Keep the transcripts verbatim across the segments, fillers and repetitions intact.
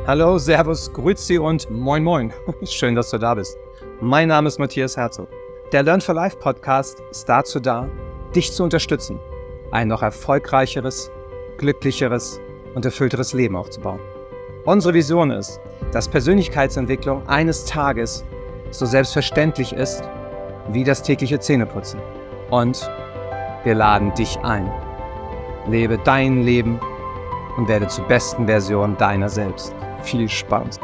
Hallo, Servus, Grüezi und Moin Moin. Schön, dass du da bist. Mein Name ist Matthias Herzog. Der Learn for Life Podcast ist dazu da, dich zu unterstützen, ein noch erfolgreicheres, glücklicheres und erfüllteres Leben aufzubauen. Unsere Vision ist, dass Persönlichkeitsentwicklung eines Tages so selbstverständlich ist wie das tägliche Zähneputzen. Und wir laden dich ein. Lebe dein Leben und werde zur besten Version deiner selbst. Viel Spaß.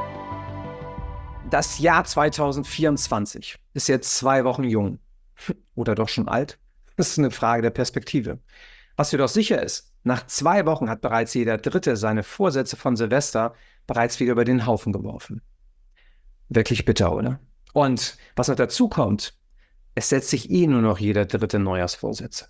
Das Jahr zwanzig vierundzwanzig ist jetzt zwei Wochen jung. Oder doch schon alt? Das ist eine Frage der Perspektive. Was jedoch sicher ist, nach zwei Wochen hat bereits jeder Dritte seine Vorsätze von Silvester bereits wieder über den Haufen geworfen. Wirklich bitter, oder? Und was noch dazu kommt, es setzt sich eh nur noch jeder Dritte Neujahrsvorsätze.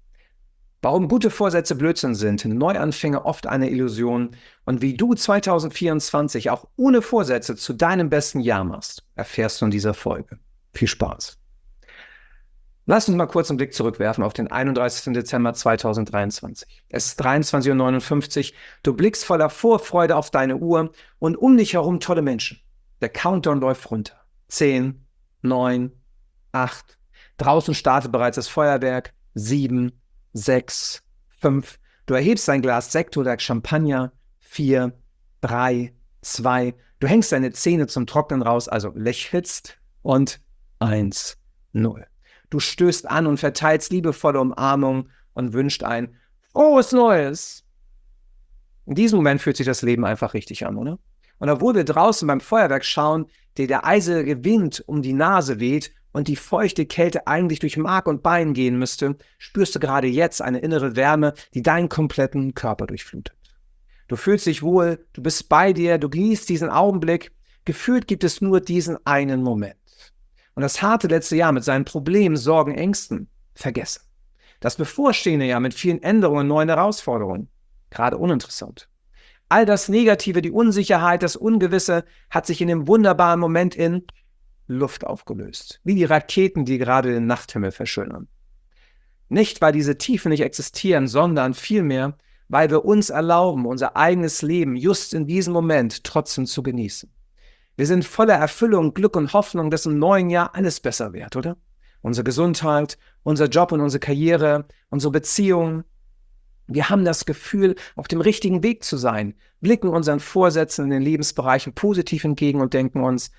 Warum gute Vorsätze Blödsinn sind, Neuanfänge oft eine Illusion und wie du zwanzig vierundzwanzig auch ohne Vorsätze zu deinem besten Jahr machst, erfährst du in dieser Folge. Viel Spaß. Lass uns mal kurz einen Blick zurückwerfen auf den einunddreißigsten Dezember zweitausenddreiundzwanzig. Es ist dreiundzwanzig Uhr neunundfünfzig, du blickst voller Vorfreude auf deine Uhr und um dich herum tolle Menschen. Der Countdown läuft runter. Zehn, neun, acht, draußen startet bereits das Feuerwerk. Sieben, sechs, fünf, du erhebst dein Glas Sekt oder Champagner. Vier, drei, zwei, du hängst deine Zähne zum Trocknen raus, also lächelst. Und eins, null. Du stößt an und verteilst liebevolle Umarmung und wünscht ein frohes Neues. In diesem Moment fühlt sich das Leben einfach richtig an, oder? Und obwohl wir draußen beim Feuerwerk schauen, dir der eisige Wind um die Nase weht und die feuchte Kälte eigentlich durch Mark und Bein gehen müsste, spürst du gerade jetzt eine innere Wärme, die deinen kompletten Körper durchflutet. Du fühlst dich wohl, du bist bei dir, du genießt diesen Augenblick. Gefühlt gibt es nur diesen einen Moment. Und das harte letzte Jahr mit seinen Problemen, Sorgen, Ängsten vergessen. Das bevorstehende Jahr mit vielen Änderungen, neuen Herausforderungen, gerade uninteressant. All das Negative, die Unsicherheit, das Ungewisse hat sich in dem wunderbaren Moment in Luft aufgelöst. Wie die Raketen, die gerade den Nachthimmel verschönern. Nicht, weil diese Tiefen nicht existieren, sondern vielmehr, weil wir uns erlauben, unser eigenes Leben just in diesem Moment trotzdem zu genießen. Wir sind voller Erfüllung, Glück und Hoffnung, dass im neuen Jahr alles besser wird, oder? Unsere Gesundheit, unser Job und unsere Karriere, unsere Beziehungen. Wir haben das Gefühl, auf dem richtigen Weg zu sein, blicken unseren Vorsätzen in den Lebensbereichen positiv entgegen und denken uns,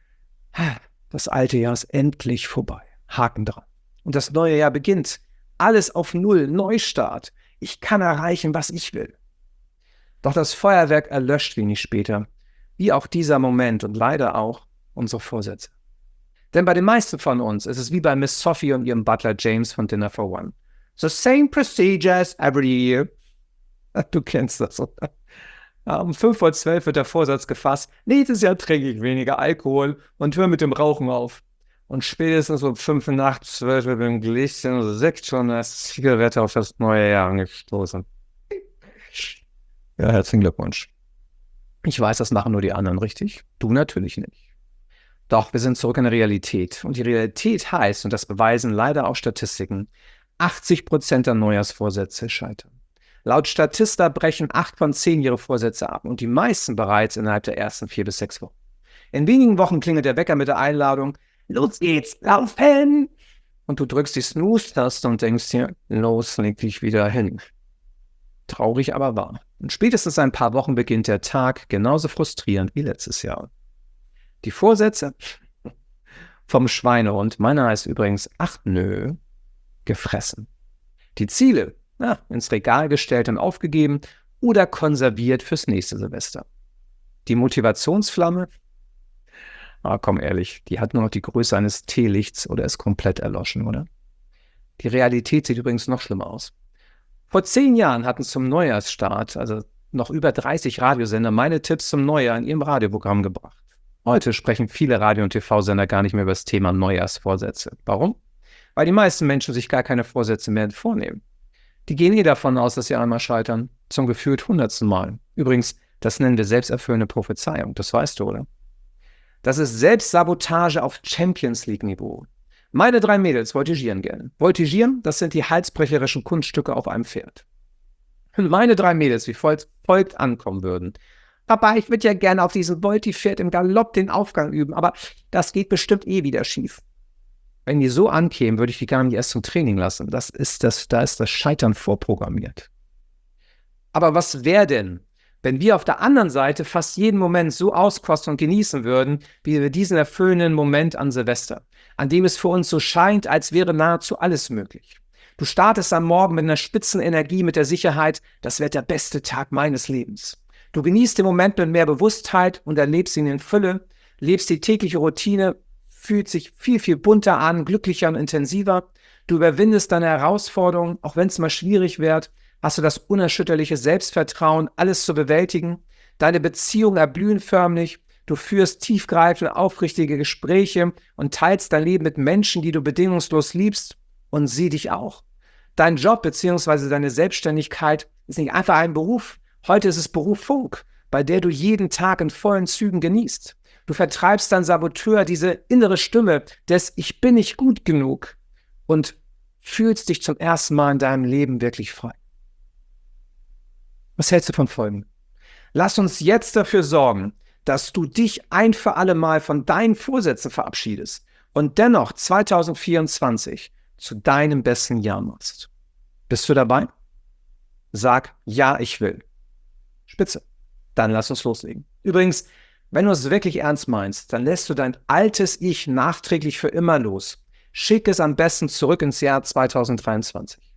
das alte Jahr ist endlich vorbei. Haken dran. Und das neue Jahr beginnt. Alles auf Null, Neustart. Ich kann erreichen, was ich will. Doch das Feuerwerk erlöscht wenig später. Wie auch dieser Moment und leider auch unsere Vorsätze. Denn bei den meisten von uns ist es wie bei Miss Sophie und ihrem Butler James von Dinner for One. The same procedures every year. Du kennst das, oder? Um fünf vor zwölf wird der Vorsatz gefasst, nächstes Jahr trinke ich weniger Alkohol und höre mit dem Rauchen auf. Und spätestens um fünf nach zwölf wird mit dem Gläschen Sekt schon als Zigarette auf das neue Jahr angestoßen. Ja, herzlichen Glückwunsch. Ich weiß, das machen nur die anderen, richtig? Du natürlich nicht. Doch, wir sind zurück in der Realität. Und die Realität heißt, und das beweisen leider auch Statistiken, achtzig Prozent der Neujahrsvorsätze scheitern. Laut Statista brechen acht von zehn ihre Vorsätze ab und die meisten bereits innerhalb der ersten vier bis sechs Wochen. In wenigen Wochen klingelt der Wecker mit der Einladung, los geht's, laufen! Und du drückst die Snooze-Taste und denkst dir, los, leg dich wieder hin. Traurig, aber wahr. Und spätestens ein paar Wochen beginnt der Tag genauso frustrierend wie letztes Jahr. Die Vorsätze vom Schweinehund, meiner heißt übrigens, ach nö, gefressen. Die Ziele, na, ins Regal gestellt und aufgegeben oder konserviert fürs nächste Silvester. Die Motivationsflamme, ah, komm ehrlich, die hat nur noch die Größe eines Teelichts oder ist komplett erloschen, oder? Die Realität sieht übrigens noch schlimmer aus. Vor zehn Jahren hatten zum Neujahrsstart, also noch über dreißig Radiosender, meine Tipps zum Neujahr in ihrem Radioprogramm gebracht. Heute sprechen viele Radio- und T V-Sender gar nicht mehr über das Thema Neujahrsvorsätze. Warum? Weil die meisten Menschen sich gar keine Vorsätze mehr vornehmen. Die gehen eh davon aus, dass sie einmal scheitern. Zum gefühlt hundertsten Mal. Übrigens, das nennen wir selbsterfüllende Prophezeiung. Das weißt du, oder? Das ist Selbstsabotage auf Champions League-Niveau. Meine drei Mädels voltigieren gerne. Voltigieren, das sind die halsbrecherischen Kunststücke auf einem Pferd. Wenn meine drei Mädels wie folgt ankommen würden, Papa, ich würde ja gerne auf diesem Volti-Pferd im Galopp den Aufgang üben, aber das geht bestimmt eh wieder schief. Wenn die so ankämen, würde ich die gar nicht erst zum Training lassen. Das ist das, da ist das Scheitern vorprogrammiert. Aber was wäre denn, wenn wir auf der anderen Seite fast jeden Moment so auskosten und genießen würden, wie wir diesen erfüllenden Moment an Silvester, an dem es für uns so scheint, als wäre nahezu alles möglich. Du startest am Morgen mit einer Spitzenenergie, mit der Sicherheit, das wird der beste Tag meines Lebens. Du genießt den Moment mit mehr Bewusstheit und erlebst ihn in Fülle, lebst die tägliche Routine, fühlt sich viel, viel bunter an, glücklicher und intensiver. Du überwindest deine Herausforderungen, auch wenn es mal schwierig wird, hast du das unerschütterliche Selbstvertrauen, alles zu bewältigen. Deine Beziehungen erblühen förmlich. Du führst tiefgreifende, aufrichtige Gespräche und teilst dein Leben mit Menschen, die du bedingungslos liebst, und sie dich auch. Dein Job bzw. deine Selbstständigkeit ist nicht einfach ein Beruf. Heute ist es Berufung, bei der du jeden Tag in vollen Zügen genießt. Du vertreibst deinen Saboteur, diese innere Stimme des Ich bin nicht gut genug, und fühlst dich zum ersten Mal in deinem Leben wirklich frei. Was hältst du von Folgen? Lass uns jetzt dafür sorgen, dass du dich ein für alle Mal von deinen Vorsätzen verabschiedest und dennoch zwanzig vierundzwanzig zu deinem besten Jahr machst. Bist du dabei? Sag, ja, ich will. Spitze. Dann lass uns loslegen. Übrigens, wenn du es wirklich ernst meinst, dann lässt du dein altes Ich nachträglich für immer los. Schick es am besten zurück ins Jahr zwanzig dreiundzwanzig.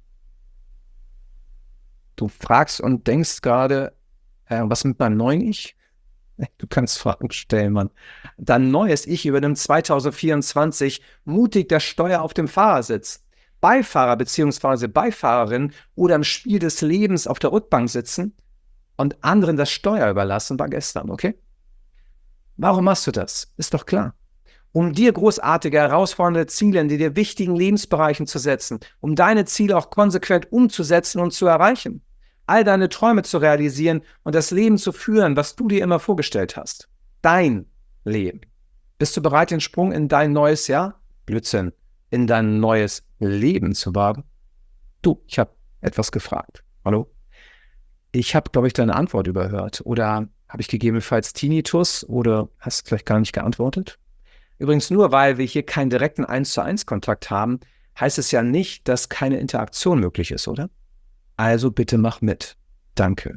Du fragst und denkst gerade, äh, was mit meinem neuen Ich? Du kannst Fragen stellen, Mann. Dein neues Ich übernimmt zwanzig vierundzwanzig mutig das Steuer auf dem Fahrersitz. Beifahrer bzw. Beifahrerin oder im Spiel des Lebens auf der Rückbank sitzen und anderen das Steuer überlassen war gestern, okay? Warum machst du das? Ist doch klar. Um dir großartige, herausfordernde Ziele in dir wichtigen Lebensbereichen zu setzen, um deine Ziele auch konsequent umzusetzen und zu erreichen, all deine Träume zu realisieren und das Leben zu führen, was du dir immer vorgestellt hast. Dein Leben. Bist du bereit, den Sprung in dein neues Jahr? Blödsinn. In dein neues Leben zu wagen? Du, ich habe etwas gefragt. Hallo? Ich habe, glaube ich, deine Antwort überhört. Oder habe ich gegebenenfalls Tinnitus oder hast vielleicht gar nicht geantwortet? Übrigens, nur weil wir hier keinen direkten eins zu eins Kontakt haben, heißt es ja nicht, dass keine Interaktion möglich ist, oder? Also bitte mach mit. Danke.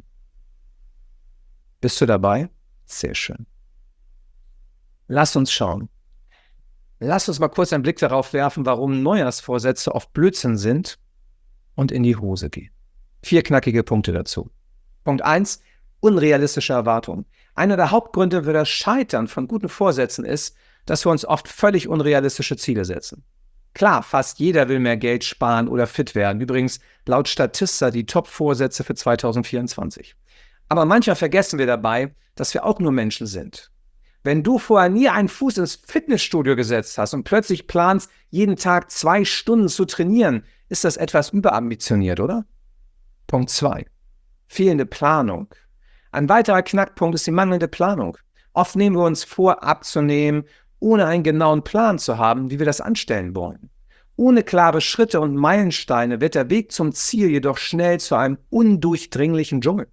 Bist du dabei? Sehr schön. Lass uns schauen. Lass uns mal kurz einen Blick darauf werfen, warum Neujahrsvorsätze oft Blödsinn sind und in die Hose gehen. Vier knackige Punkte dazu. Punkt eins, unrealistische Erwartungen. Einer der Hauptgründe für das Scheitern von guten Vorsätzen ist, dass wir uns oft völlig unrealistische Ziele setzen. Klar, fast jeder will mehr Geld sparen oder fit werden. Übrigens, laut Statista die Top-Vorsätze für zwanzig vierundzwanzig. Aber manchmal vergessen wir dabei, dass wir auch nur Menschen sind. Wenn du vorher nie einen Fuß ins Fitnessstudio gesetzt hast und plötzlich planst, jeden Tag zwei Stunden zu trainieren, ist das etwas überambitioniert, oder? Punkt zwei. Fehlende Planung. Ein weiterer Knackpunkt ist die mangelnde Planung. Oft nehmen wir uns vor, abzunehmen, ohne einen genauen Plan zu haben, wie wir das anstellen wollen. Ohne klare Schritte und Meilensteine wird der Weg zum Ziel jedoch schnell zu einem undurchdringlichen Dschungel.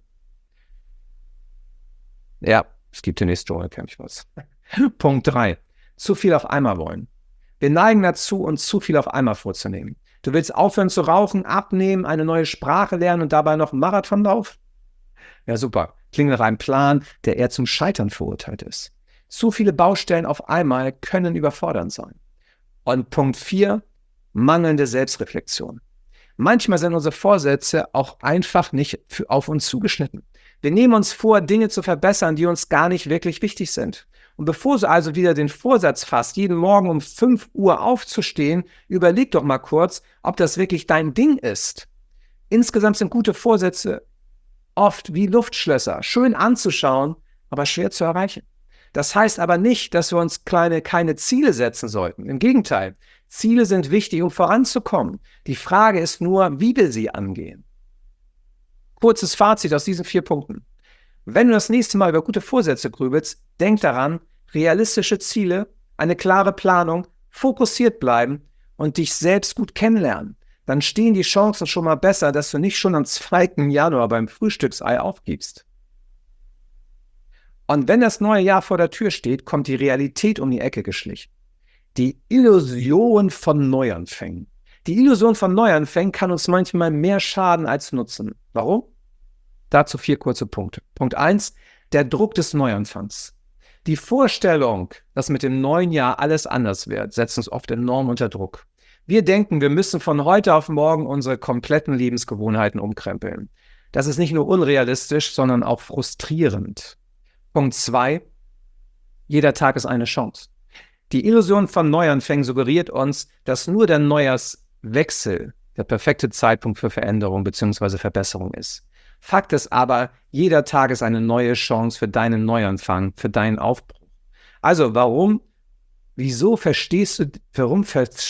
Ja, es gibt den nächsten Dschungel, kenn ich was. Punkt drei. Zu viel auf einmal wollen. Wir neigen dazu, uns zu viel auf einmal vorzunehmen. Du willst aufhören zu rauchen, abnehmen, eine neue Sprache lernen und dabei noch einen Marathon laufen? Ja, super. Klingt nach einem Plan, der eher zum Scheitern verurteilt ist. Zu viele Baustellen auf einmal können überfordernd sein. Und Punkt vier, mangelnde Selbstreflexion. Manchmal sind unsere Vorsätze auch einfach nicht für, auf uns zugeschnitten. Wir nehmen uns vor, Dinge zu verbessern, die uns gar nicht wirklich wichtig sind. Und bevor du also wieder den Vorsatz fasst, jeden Morgen um fünf Uhr aufzustehen, überleg doch mal kurz, ob das wirklich dein Ding ist. Insgesamt sind gute Vorsätze oft wie Luftschlösser, schön anzuschauen, aber schwer zu erreichen. Das heißt aber nicht, dass wir uns kleine, keine Ziele setzen sollten. Im Gegenteil, Ziele sind wichtig, um voranzukommen. Die Frage ist nur, wie wir sie angehen. Kurzes Fazit aus diesen vier Punkten. Wenn du das nächste Mal über gute Vorsätze grübelst, denk daran, realistische Ziele, eine klare Planung, fokussiert bleiben und dich selbst gut kennenlernen. Dann stehen die Chancen schon mal besser, dass du nicht schon am zweiten Januar beim Frühstücksei aufgibst. Und wenn das neue Jahr vor der Tür steht, kommt die Realität um die Ecke geschlichen. Die Illusion von Neuanfängen. Die Illusion von Neuanfängen kann uns manchmal mehr schaden als nutzen. Warum? Dazu vier kurze Punkte. Punkt eins, der Druck des Neuanfangs. Die Vorstellung, dass mit dem neuen Jahr alles anders wird, setzt uns oft enorm unter Druck. Wir denken, wir müssen von heute auf morgen unsere kompletten Lebensgewohnheiten umkrempeln. Das ist nicht nur unrealistisch, sondern auch frustrierend. Punkt zwei, jeder Tag ist eine Chance. Die Illusion von Neuanfängen suggeriert uns, dass nur der Neujahrswechsel der perfekte Zeitpunkt für Veränderung bzw. Verbesserung ist. Fakt ist aber, jeder Tag ist eine neue Chance für deinen Neuanfang, für deinen Aufbruch. Also warum, wieso verstehst du, warum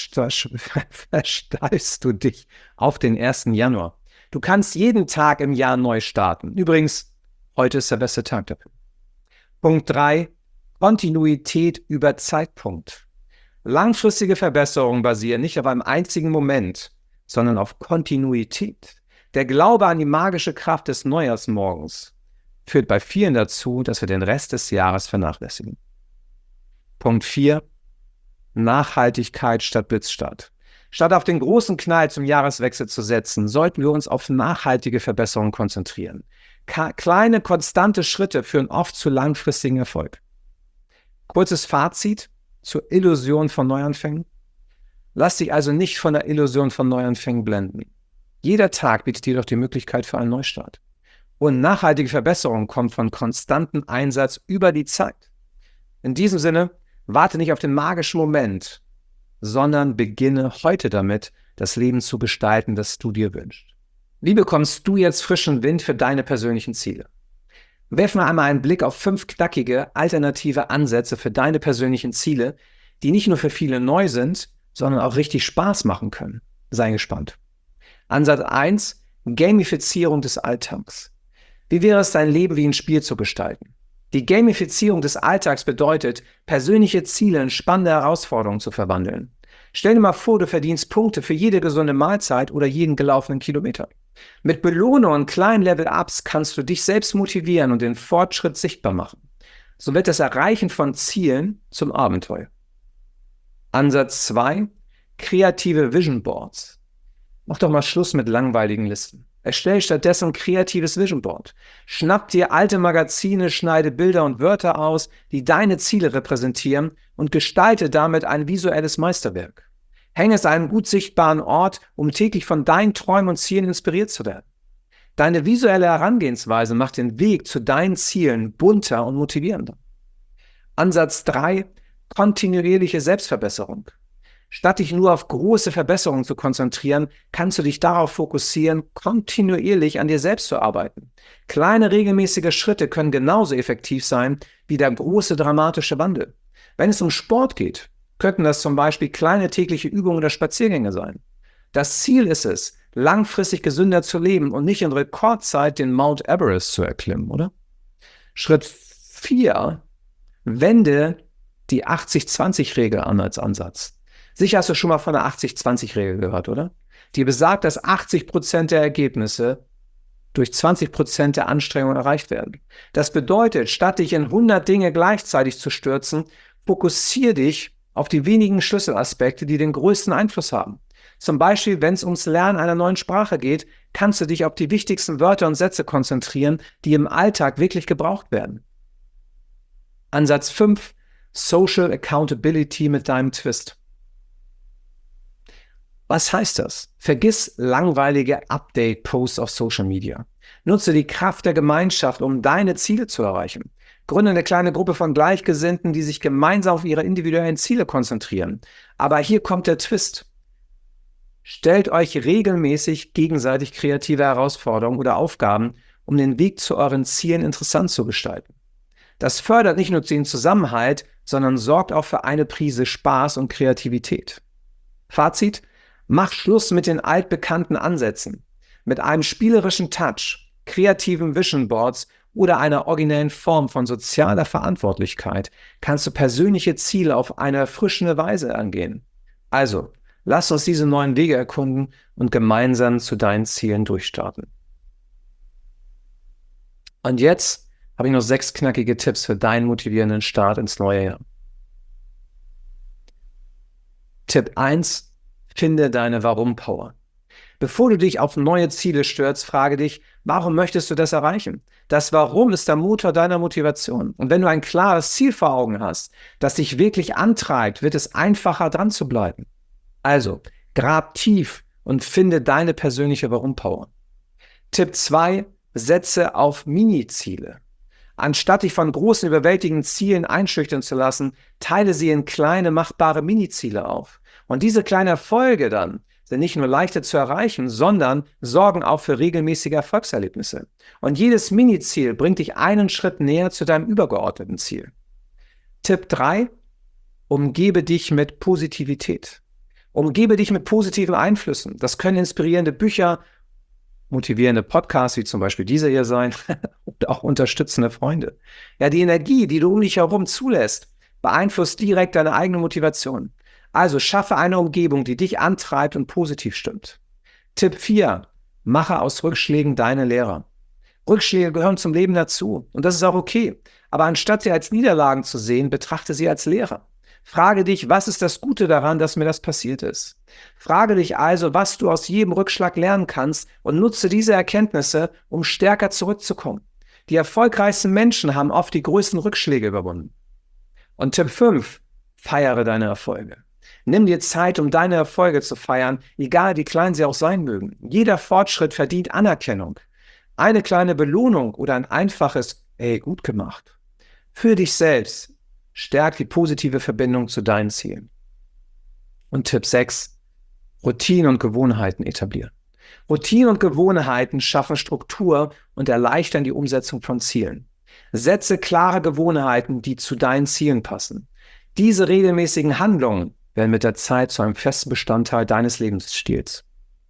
versteifst du dich auf den ersten Januar? Du kannst jeden Tag im Jahr neu starten. Übrigens, heute ist der beste Tag dafür. Punkt drei, Kontinuität über Zeitpunkt. Langfristige Verbesserungen basieren nicht auf einem einzigen Moment, sondern auf Kontinuität. Der Glaube an die magische Kraft des Neujahrsmorgens führt bei vielen dazu, dass wir den Rest des Jahres vernachlässigen. Punkt vier, Nachhaltigkeit statt Blitzstart. Statt auf den großen Knall zum Jahreswechsel zu setzen, sollten wir uns auf nachhaltige Verbesserungen konzentrieren. Ka- kleine, konstante Schritte führen oft zu langfristigen Erfolg. Kurzes Fazit zur Illusion von Neuanfängen. Lass dich also nicht von der Illusion von Neuanfängen blenden. Jeder Tag bietet jedoch die Möglichkeit für einen Neustart. Und nachhaltige Verbesserung kommt von konstantem Einsatz über die Zeit. In diesem Sinne, warte nicht auf den magischen Moment, sondern beginne heute damit, das Leben zu gestalten, das du dir wünschst. Wie bekommst du jetzt frischen Wind für deine persönlichen Ziele? Werfen wir einmal einen Blick auf fünf knackige, alternative Ansätze für deine persönlichen Ziele, die nicht nur für viele neu sind, sondern auch richtig Spaß machen können. Sei gespannt. Ansatz eins, Gamifizierung des Alltags. Wie wäre es, dein Leben wie ein Spiel zu gestalten? Die Gamifizierung des Alltags bedeutet, persönliche Ziele in spannende Herausforderungen zu verwandeln. Stell dir mal vor, du verdienst Punkte für jede gesunde Mahlzeit oder jeden gelaufenen Kilometer. Mit Belohnung und kleinen Level-Ups kannst du dich selbst motivieren und den Fortschritt sichtbar machen. So wird das Erreichen von Zielen zum Abenteuer. Ansatz zwei, kreative Vision Boards. Mach doch mal Schluss mit langweiligen Listen. Erstell stattdessen ein kreatives Vision Board. Schnapp dir alte Magazine, schneide Bilder und Wörter aus, die deine Ziele repräsentieren und gestalte damit ein visuelles Meisterwerk. Hänge es an einem gut sichtbaren Ort, um täglich von deinen Träumen und Zielen inspiriert zu werden. Deine visuelle Herangehensweise macht den Weg zu deinen Zielen bunter und motivierender. Ansatz drei, kontinuierliche Selbstverbesserung. Statt dich nur auf große Verbesserungen zu konzentrieren, kannst du dich darauf fokussieren, kontinuierlich an dir selbst zu arbeiten. Kleine regelmäßige Schritte können genauso effektiv sein wie der große dramatische Wandel. Wenn es um Sport geht, könnten das zum Beispiel kleine tägliche Übungen oder Spaziergänge sein. Das Ziel ist es, langfristig gesünder zu leben und nicht in Rekordzeit den Mount Everest zu erklimmen, oder? Schritt vier, wende die achtzig zwanzig Regel an als Ansatz. Sicher hast du schon mal von der achtzig zwanzig Regel gehört, oder? Die besagt, dass achtzig Prozent der Ergebnisse durch zwanzig Prozent der Anstrengungen erreicht werden. Das bedeutet, statt dich in hundert Dinge gleichzeitig zu stürzen, fokussiere dich auf die wenigen Schlüsselaspekte, die den größten Einfluss haben. Zum Beispiel, wenn es ums Lernen einer neuen Sprache geht, kannst du dich auf die wichtigsten Wörter und Sätze konzentrieren, die im Alltag wirklich gebraucht werden. Ansatz fünf, Social Accountability mit deinem Twist. Was heißt das? Vergiss langweilige Update-Posts auf Social Media. Nutze die Kraft der Gemeinschaft, um deine Ziele zu erreichen. Gründe eine kleine Gruppe von Gleichgesinnten, die sich gemeinsam auf ihre individuellen Ziele konzentrieren. Aber hier kommt der Twist. Stellt euch regelmäßig gegenseitig kreative Herausforderungen oder Aufgaben, um den Weg zu euren Zielen interessant zu gestalten. Das fördert nicht nur den Zusammenhalt, sondern sorgt auch für eine Prise Spaß und Kreativität. Fazit: Mach Schluss mit den altbekannten Ansätzen. Mit einem spielerischen Touch, kreativen Vision Boards oder einer originellen Form von sozialer Verantwortlichkeit kannst du persönliche Ziele auf eine erfrischende Weise angehen. Also, lass uns diese neuen Wege erkunden und gemeinsam zu deinen Zielen durchstarten. Und jetzt habe ich noch sechs knackige Tipps für deinen motivierenden Start ins neue Jahr. Tipp eins, finde deine Warum-Power. Bevor du dich auf neue Ziele stürzt, frage dich, warum möchtest du das erreichen? Das Warum ist der Motor deiner Motivation. Und wenn du ein klares Ziel vor Augen hast, das dich wirklich antreibt, wird es einfacher, dran zu bleiben. Also, grab tief und finde deine persönliche Warum-Power. Tipp zwei, setze auf Mini-Ziele. Anstatt dich von großen, überwältigenden Zielen einschüchtern zu lassen, teile sie in kleine, machbare Mini-Ziele auf. Und diese kleinen Erfolge dann sind nicht nur leichter zu erreichen, sondern sorgen auch für regelmäßige Erfolgserlebnisse. Und jedes Mini-Ziel bringt dich einen Schritt näher zu deinem übergeordneten Ziel. Tipp drei, umgebe dich mit Positivität. Umgebe dich mit positiven Einflüssen. Das können inspirierende Bücher, motivierende Podcasts, wie zum Beispiel dieser hier sein, und auch unterstützende Freunde. Ja, die Energie, die du um dich herum zulässt, beeinflusst direkt deine eigene Motivation. Also schaffe eine Umgebung, die dich antreibt und positiv stimmt. Tipp vier, mache aus Rückschlägen deine Lehrer. Rückschläge gehören zum Leben dazu und das ist auch okay. Aber anstatt sie als Niederlagen zu sehen, betrachte sie als Lehrer. Frage dich, was ist das Gute daran, dass mir das passiert ist? Frage dich also, was du aus jedem Rückschlag lernen kannst und nutze diese Erkenntnisse, um stärker zurückzukommen. Die erfolgreichsten Menschen haben oft die größten Rückschläge überwunden. Und Tipp fünf, feiere deine Erfolge. Nimm dir Zeit, um deine Erfolge zu feiern, egal wie klein sie auch sein mögen. Jeder Fortschritt verdient Anerkennung. Eine kleine Belohnung oder ein einfaches, ey, gut gemacht. Für dich selbst stärkt die positive Verbindung zu deinen Zielen. Und Tipp sechs, Routinen und Gewohnheiten etablieren. Routinen und Gewohnheiten schaffen Struktur und erleichtern die Umsetzung von Zielen. Setze klare Gewohnheiten, die zu deinen Zielen passen. Diese regelmäßigen Handlungen werden mit der Zeit zu einem festen Bestandteil deines Lebensstils.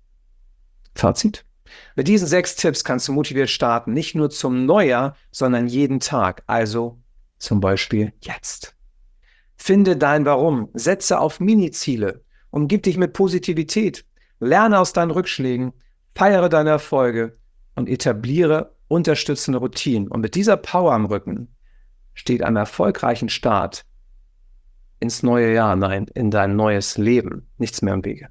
Fazit? Mit diesen sechs Tipps kannst du motiviert starten, nicht nur zum Neujahr, sondern jeden Tag, also zum Beispiel jetzt. Finde dein Warum, setze auf Mini-Ziele, umgib dich mit Positivität, lerne aus deinen Rückschlägen, feiere deine Erfolge und etabliere unterstützende Routinen. Und mit dieser Power am Rücken steht einem erfolgreichen Start ins neue Jahr, nein, in dein neues Leben nichts mehr im Wege.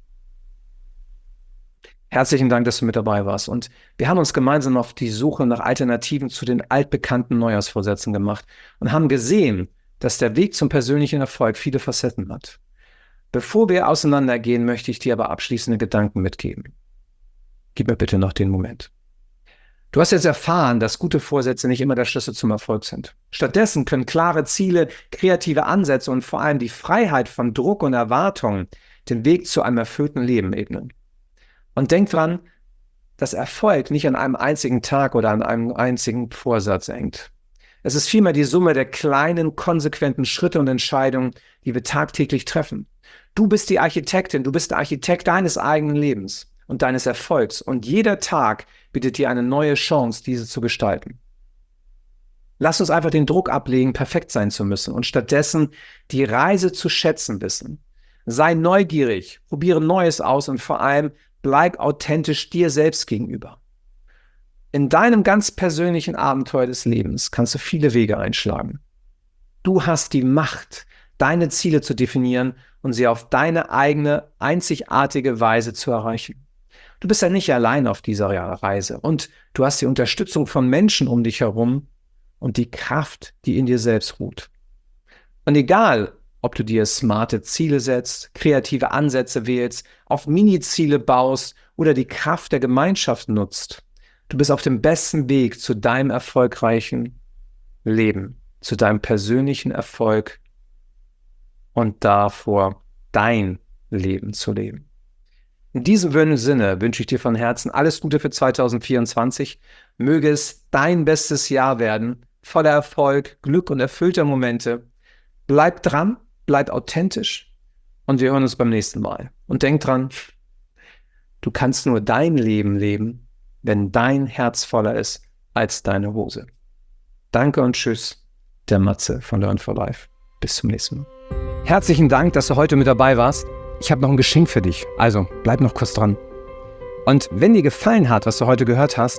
Herzlichen Dank, dass du mit dabei warst. Und wir haben uns gemeinsam auf die Suche nach Alternativen zu den altbekannten Neujahrsvorsätzen gemacht und haben gesehen, dass der Weg zum persönlichen Erfolg viele Facetten hat. Bevor wir auseinandergehen, möchte ich dir aber abschließende Gedanken mitgeben. Gib mir bitte noch den Moment. Du hast jetzt erfahren, dass gute Vorsätze nicht immer der Schlüssel zum Erfolg sind. Stattdessen können klare Ziele, kreative Ansätze und vor allem die Freiheit von Druck und Erwartungen den Weg zu einem erfüllten Leben ebnen. Und denk dran, dass Erfolg nicht an einem einzigen Tag oder an einem einzigen Vorsatz hängt. Es ist vielmehr die Summe der kleinen, konsequenten Schritte und Entscheidungen, die wir tagtäglich treffen. Du bist die Architektin, du bist der Architekt deines eigenen Lebens und deines Erfolgs. Und jeder Tag bietet dir eine neue Chance, diese zu gestalten. Lass uns einfach den Druck ablegen, perfekt sein zu müssen und stattdessen die Reise zu schätzen wissen. Sei neugierig, probiere Neues aus und vor allem bleib authentisch dir selbst gegenüber. In deinem ganz persönlichen Abenteuer des Lebens kannst du viele Wege einschlagen. Du hast die Macht, deine Ziele zu definieren und sie auf deine eigene, einzigartige Weise zu erreichen. Du bist ja nicht allein auf dieser Reise und du hast die Unterstützung von Menschen um dich herum und die Kraft, die in dir selbst ruht. Und egal, ob du dir smarte Ziele setzt, kreative Ansätze wählst, auf Mini-Ziele baust oder die Kraft der Gemeinschaft nutzt, du bist auf dem besten Weg zu deinem erfolgreichen Leben, zu deinem persönlichen Erfolg und davor dein Leben zu leben. In diesem Sinne wünsche ich dir von Herzen alles Gute für zwanzig vierundzwanzig. Möge es dein bestes Jahr werden, voller Erfolg, Glück und erfüllter Momente. Bleib dran, bleib authentisch und wir hören uns beim nächsten Mal. Und denk dran, du kannst nur dein Leben leben, wenn dein Herz voller ist als deine Hose. Danke und tschüss, der Matze von Learn for Life. Bis zum nächsten Mal. Herzlichen Dank, dass du heute mit dabei warst. Ich habe noch ein Geschenk für dich, also bleib noch kurz dran. Und wenn dir gefallen hat, was du heute gehört hast,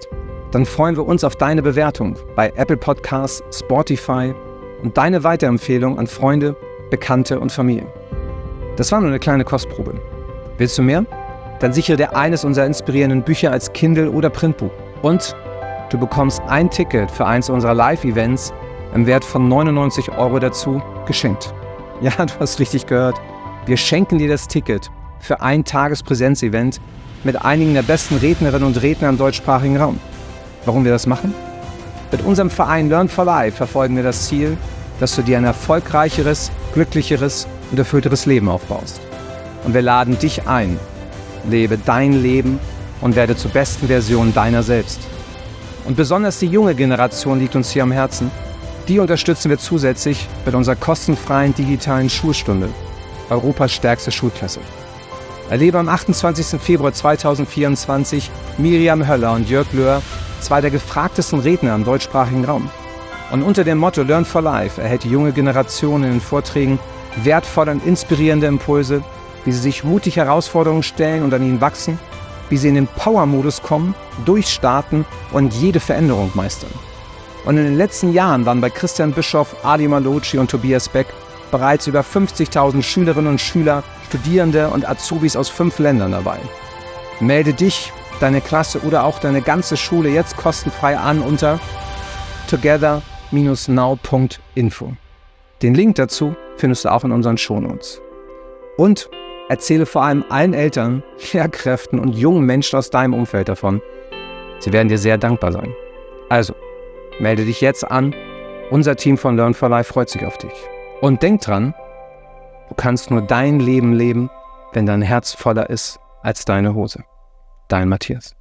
dann freuen wir uns auf deine Bewertung bei Apple Podcasts, Spotify und deine Weiterempfehlung an Freunde, Bekannte und Familie. Das war nur eine kleine Kostprobe. Willst du mehr? Dann sichere dir eines unserer inspirierenden Bücher als Kindle oder Printbuch. Und du bekommst ein Ticket für eins unserer Live-Events im Wert von neunundneunzig Euro dazu geschenkt. Ja, du hast richtig gehört. Wir schenken dir das Ticket für ein Tagespräsenz-Event mit einigen der besten Rednerinnen und Redner im deutschsprachigen Raum. Warum wir das machen? Mit unserem Verein Learn for Life verfolgen wir das Ziel, dass du dir ein erfolgreicheres, glücklicheres und erfüllteres Leben aufbaust. Und wir laden dich ein. Lebe dein Leben und werde zur besten Version deiner selbst. Und besonders die junge Generation liegt uns hier am Herzen. Die unterstützen wir zusätzlich mit unserer kostenfreien digitalen Schulstunde, Europas stärkste Schulklasse. Erlebe am achtundzwanzigsten Februar zweitausendvierundzwanzig Miriam Höller und Jörg Löhr, zwei der gefragtesten Redner im deutschsprachigen Raum. Und unter dem Motto Learn for Life erhält die junge Generation in den Vorträgen wertvolle und inspirierende Impulse, wie sie sich mutig Herausforderungen stellen und an ihnen wachsen, wie sie in den Power-Modus kommen, durchstarten und jede Veränderung meistern. Und in den letzten Jahren waren bei Christian Bischoff, Adi Malocci und Tobias Beck bereits über fünfzigtausend Schülerinnen und Schüler, Studierende und Azubis aus fünf Ländern dabei. Melde dich, deine Klasse oder auch deine ganze Schule jetzt kostenfrei an unter together dash now punkt info. Den Link dazu findest du auch in unseren Shownotes. Und erzähle vor allem allen Eltern, Lehrkräften und jungen Menschen aus deinem Umfeld davon. Sie werden dir sehr dankbar sein. Also, melde dich jetzt an. Unser Team von Learn for Life freut sich auf dich. Und denk dran, du kannst nur dein Leben leben, wenn dein Herz voller ist als deine Hose. Dein Matthias.